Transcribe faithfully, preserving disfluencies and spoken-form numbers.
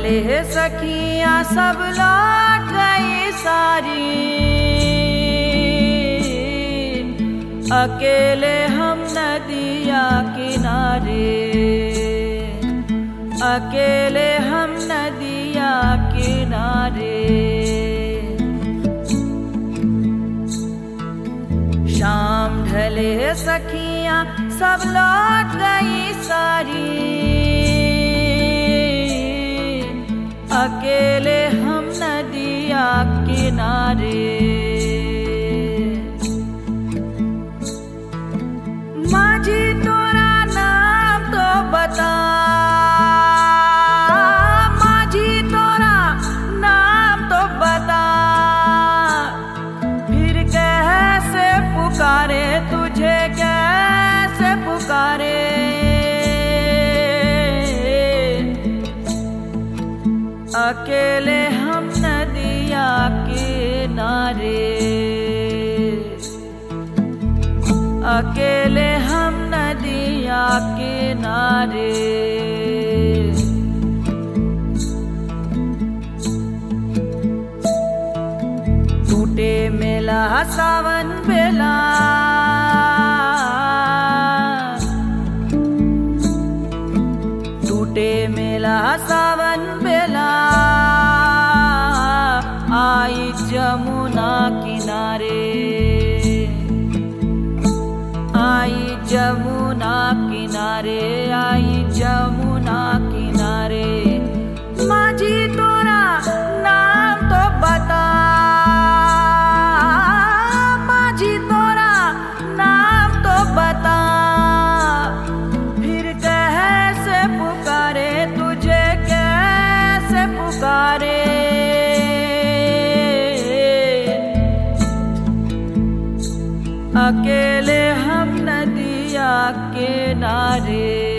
ढले सखियां सब लौट गई सारी, अकेले हम नदिया किनारे, अकेले हम नदिया किनारे। शाम ढले सखियां सब लौट गई सारी, अकेले हम नदिया किनारे। माझी तोरा नाम तो बता, माझी तोरा नाम तो बता, फिर कैसे पुकारे तुझे, कैसे पुकारे। अकेले हम नदिया किनारे, अकेले हम नदिया किनारे। टूटे मेला सावन बेला, टूटे मेला सावन बेला, आई जमुना किनारे, आई जमुना किनारे, आई जमुना किनारे। माझी तोरा नाम तो बता, माझी तोरा नाम तो बता, फिर कैसे पुकारे तुझे, कैसे पुकारे। अकेले हम नदिया किनारे।